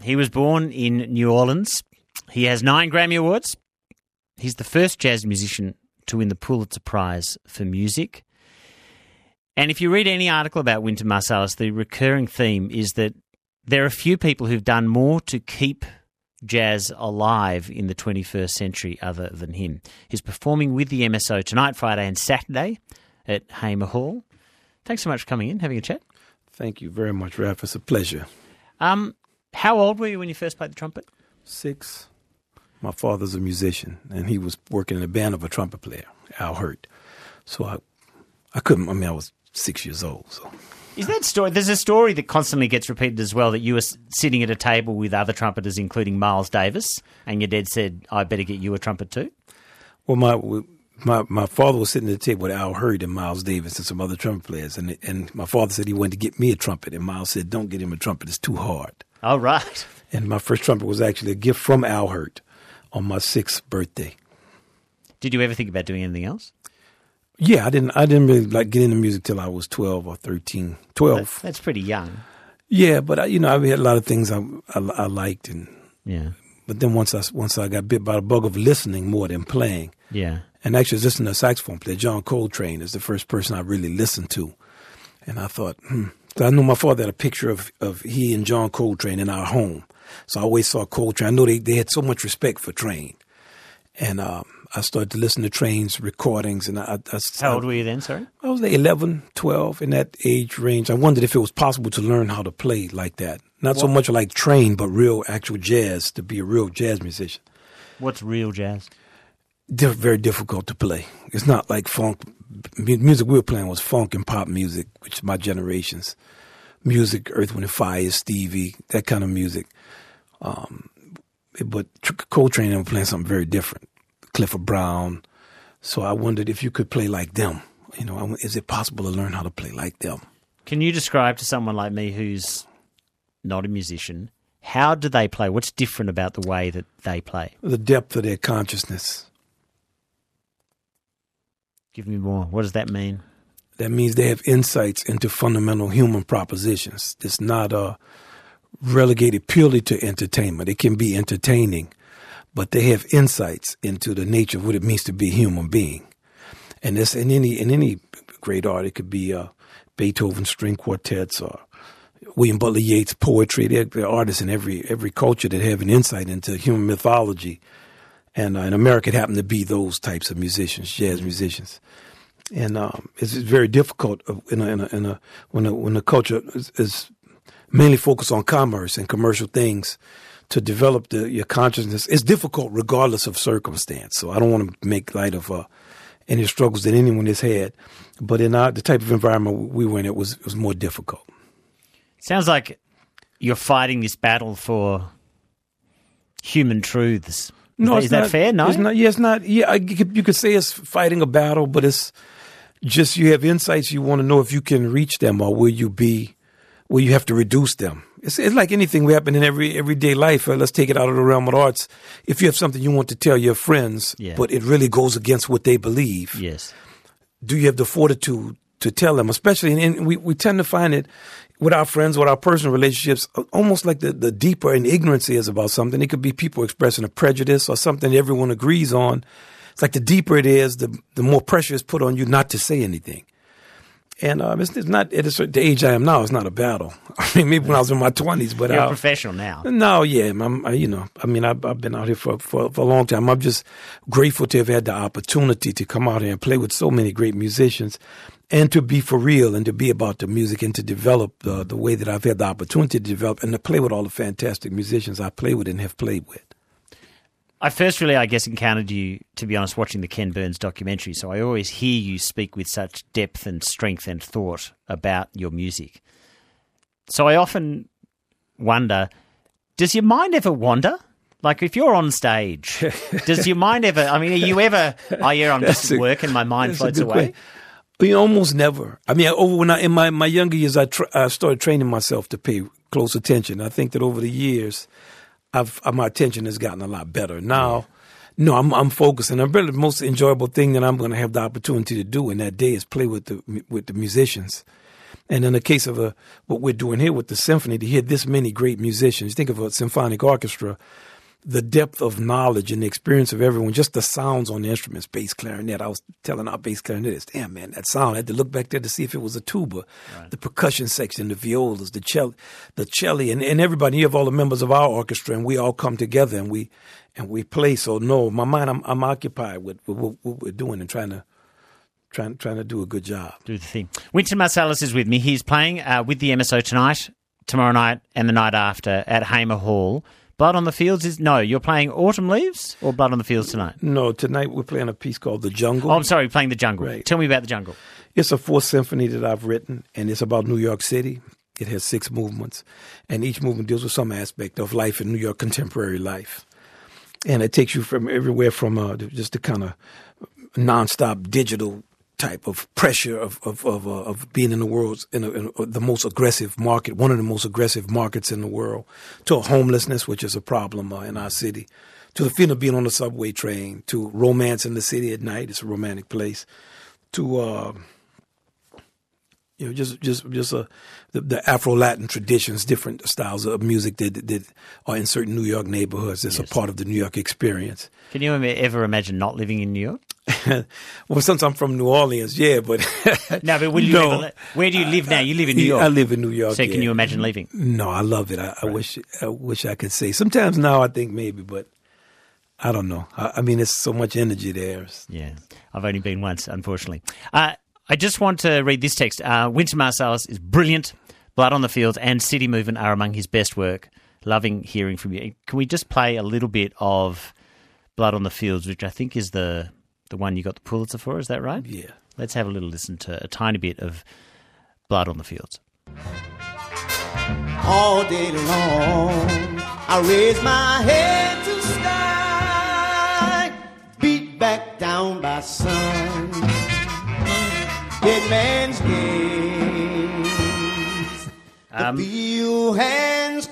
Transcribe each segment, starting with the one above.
He was born in New Orleans. He has 9 Grammy Awards. He's the first jazz musician to win the Pulitzer Prize for music. And if you read any article about Wynton Marsalis, the recurring theme is that there are few people who've done more to keep jazz alive in the 21st century other than him. He's performing with the MSO tonight, Friday and Saturday at Hamer Hall. Thanks so much for coming in, having a chat. Thank you very much, Ralph. It's a pleasure. How old were you when you first played the trumpet? 6. My father's a musician, and he was working in a band of a trumpet player, Al Hurt. So I was 6 years old. So. Is that story? There's a story that constantly gets repeated as well, that you were sitting at a table with other trumpeters, including Miles Davis, and your dad said, "I better get you a trumpet too." Well, my father was sitting at the table with Al Hurt and Miles Davis and some other trumpet players, and my father said he wanted to get me a trumpet, and Miles said, "Don't get him a trumpet; it's too hard." Oh, right. And my first trumpet was actually a gift from Al Hurt on my 6th birthday. Did you ever think about doing anything else? Yeah, I didn't really like get into music till I was 12 or 13. 12. That's pretty young. Yeah, but I had a lot of things I liked, and yeah. But then once I got bit by the bug of listening more than playing, yeah, and actually listening to a saxophone player, John Coltrane is the first person I really listened to, and I thought, I know my father had a picture of he and John Coltrane in our home, so I always saw Coltrane. I know they had so much respect for Train, and I started to listen to Train's recordings. And How old were you then, sorry? I was like 11, 12, in that age range. I wondered if it was possible to learn how to play like that. Not so much like Train, but real actual jazz, to be a real jazz musician. What's real jazz? Very difficult to play. It's not like funk. Music we were playing was funk and pop music, which is my generation's music, Earth, Wind & Fire, Stevie, that kind of music. But Coltrane were playing something very different. Clifford Brown. So I wondered if you could play like them. Is it possible to learn how to play like them? Can you describe to someone like me who's not a musician, how do they play? What's different about the way that they play? The depth of their consciousness. Give me more. What does that mean? That means they have insights into fundamental human propositions. It's not relegated purely to entertainment. It can be entertaining, but they have insights into the nature of what it means to be a human being. And this in any great art, it could be Beethoven string quartets or William Butler Yeats poetry. There are artists in every culture that have an insight into human mythology. And in America, it happened to be those types of musicians, jazz musicians. And it's very difficult when the culture is mainly focused on commerce and commercial things to develop your consciousness. It's difficult regardless of circumstance. So I don't want to make light of any struggles that anyone has had. But in the type of environment we were in, it was more difficult. Sounds like you're fighting this battle for human truths. No, is that fair? No, it's not. Yeah, it's not. Yeah, you could say it's fighting a battle, but it's just you have insights. You want to know if you can reach them, or will you have to reduce them? It's like anything we happen in everyday life. Let's take it out of the realm of arts. If you have something you want to tell your friends, but it really goes against what they believe, yes, do you have the fortitude to tell them? Especially, and we tend to find it with our friends, with our personal relationships, almost like the deeper an ignorance is about something. It could be people expressing a prejudice or something everyone agrees on. It's like the deeper it is, the more pressure is put on you not to say anything. And it's not at the age I am now. It's not a battle. I mean, maybe when I was in my 20s, but you're a professional now. No, yeah, I've been out here for a long time. I'm just grateful to have had the opportunity to come out here and play with so many great musicians, and to be for real and to be about the music and to develop the way that I've had the opportunity to develop and to play with all the fantastic musicians I play with and have played with. I first really, I guess, encountered you, to be honest, watching the Ken Burns documentary. So I always hear you speak with such depth and strength and thought about your music. So I often wonder, does your mind ever wander? Like if you're on stage, does your mind ever, are you ever, I'm just at work and my mind floats away? Almost never. In my younger years, I started training myself to pay close attention. I think that over the years, my attention has gotten a lot better. Now, no, I'm focused, and really the most enjoyable thing that I'm going to have the opportunity to do in that day is play with the musicians. And in the case of what we're doing here with the symphony, to hear this many great musicians, think of a symphonic orchestra, the depth of knowledge and the experience of everyone, just the sounds on the instruments, bass clarinet. I was telling our bass clarinetist, damn, man, that sound. I had to look back there to see if it was a tuba, right. The percussion section, the violas, the cello, and everybody. You have all the members of our orchestra, and we all come together and we play. So, no, my mind, I'm occupied with what we're doing and trying to do a good job. Do the thing. Wynton Marsalis is with me. He's playing with the MSO tonight, tomorrow night, and the night after at Hamer Hall. Blood on the Fields you're playing Autumn Leaves or Blood on the Fields tonight? No, tonight we're playing a piece called The Jungle. Oh, I'm sorry, playing The Jungle. Right. Tell me about The Jungle. It's a fourth symphony that I've written, and it's about New York City. It has 6 movements, and each movement deals with some aspect of life in New York, contemporary life. And it takes you from everywhere from just the kind of nonstop digital type of pressure of being in the world in the most aggressive market, one of the most aggressive markets in the world, to homelessness, which is a problem in our city, to the feeling of being on the subway train, to romance in the city at night. It's a romantic place. To the Afro-Latin traditions, different styles of music that are in certain New York neighborhoods. It's a part of the New York experience. Can you ever imagine not living in New York? Well, since I'm from New Orleans, yeah, but no, but will you where do you live now? You live in New York. I live in New York. So can you imagine leaving? No, I love it. I wish I could say. Sometimes now I think maybe, but I don't know. I mean, there's so much energy there. Yeah, I've only been once, unfortunately. I just want to read this text. Wynton Marsalis is brilliant. Blood on the Fields and City Movement are among his best work. Loving hearing from you. Can we just play a little bit of Blood on the Fields, which I think is the one you got the Pulitzer for, is that right? Yeah. Let's have a little listen to a tiny bit of Blood on the Fields. All day long, I raise my head to sky, beat back down by sun, dead man's gaze, the few hands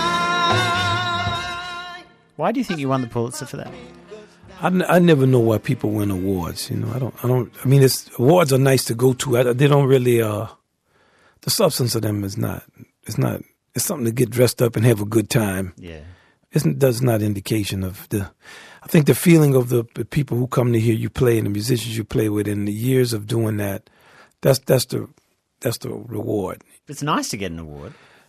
cry. Why do you think you won the Pulitzer for that? I never know why people win awards. You know, I don't. I mean, awards are nice to go to. They don't really. The substance of them is not. It's not. It's something to get dressed up and have a good time. Yeah. That's not indication of the. I think the feeling of the people who come to hear you play and the musicians you play with, and the years of doing that. That's the reward. It's nice to get an award.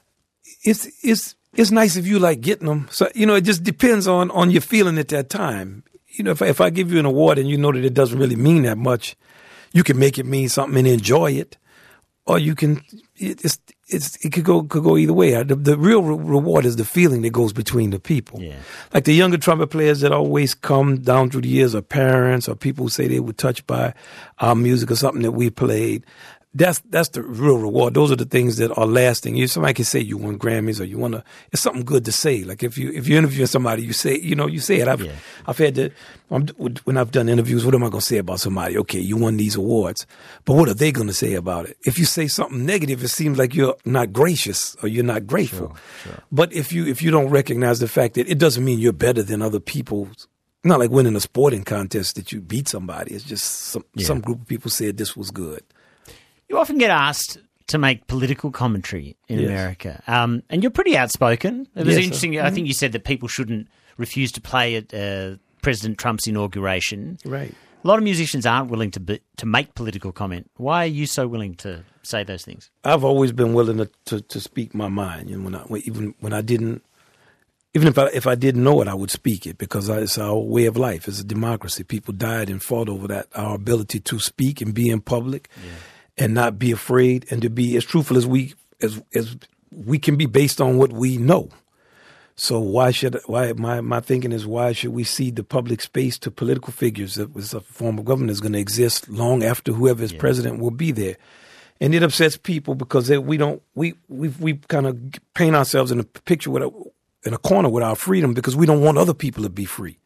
It's nice if you like getting them. So it just depends on your feeling at that time. If I give you an award and you know that it doesn't really mean that much, you can make it mean something and enjoy it, or you can. It could go either way. The real reward is the feeling that goes between the people. Yeah. Like the younger trumpet players that always come down through the years, or parents, or people who say they were touched by our music or something that we played. That's the real reward. Those are the things that are lasting. Somebody can say you won Grammys, or you won it's something good to say. Like if you interview somebody, you say it. I've had to, when I've done interviews, what am I going to say about somebody? Okay, you won these awards, but what are they going to say about it? If you say something negative, it seems like you're not gracious or you're not grateful. Sure. But if you don't recognize the fact that it doesn't mean you're better than other people. Not like winning a sporting contest that you beat somebody. It's just some group of people said this was good. You often get asked to make political commentary in America, and you're pretty outspoken. It was interesting. I think you said that people shouldn't refuse to play at President Trump's inauguration. Right. A lot of musicians aren't willing to make political comment. Why are you so willing to say those things? I've always been willing to speak my mind, and even if I didn't know it, I would speak it because it's our way of life. It's a democracy. People died and fought over that. Our ability to speak and be in public. Yeah. And not be afraid, and to be as truthful as we can be based on what we know. So my thinking is, why should we cede the public space to political figures? That was a form of government that's going to exist long after whoever is president will be there, and it upsets people because we kind of paint ourselves in a picture in a corner with our freedom because we don't want other people to be free.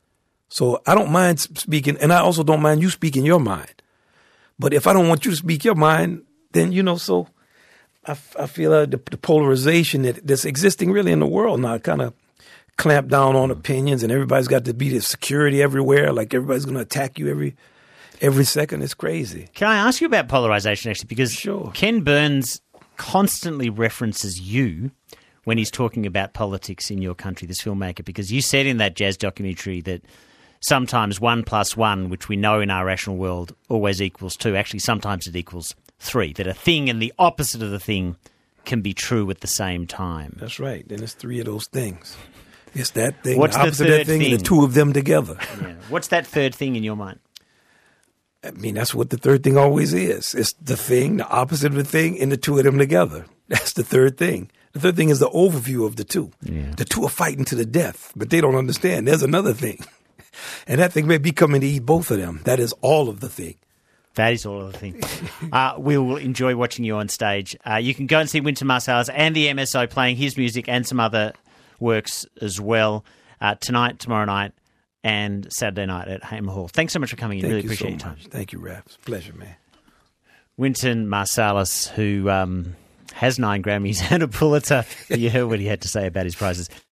So I don't mind speaking, and I also don't mind you speaking your mind. But if I don't want you to speak your mind, then, so I feel the polarization that's existing really in the world now kind of clamp down on opinions, and everybody's got to be the security everywhere. Like everybody's going to attack you every second. It's crazy. Can I ask you about polarization, actually? Because sure. Ken Burns constantly references you when he's talking about politics in your country, this filmmaker, because you said in that jazz documentary that sometimes 1 + 1, which we know in our rational world always equals 2, actually sometimes it equals 3, that a thing and the opposite of the thing can be true at the same time. That's right. Then it's 3 of those things. It's that thing, What's the opposite the of third that thing, thing? and the 2 of them together. Yeah. What's that third thing in your mind? I mean, that's what the third thing always is. It's the thing, the opposite of the thing, and the 2 of them together. That's the third thing. The third thing is the overview of the 2. Yeah. The 2 are fighting to the death, but they don't understand. There's another thing. And that thing may be coming to eat both of them. That is all of the thing. That is all of the thing. We will enjoy watching you on stage. You can go and see Wynton Marsalis and the MSO playing his music and some other works as well tonight, tomorrow night, and Saturday night at Hamer Hall. Thanks so much for coming in. Really appreciate your time. Thank you, Raph. It's a pleasure, man. Wynton Marsalis, who has 9 Grammys and a Pulitzer. You heard what he had to say about his prizes.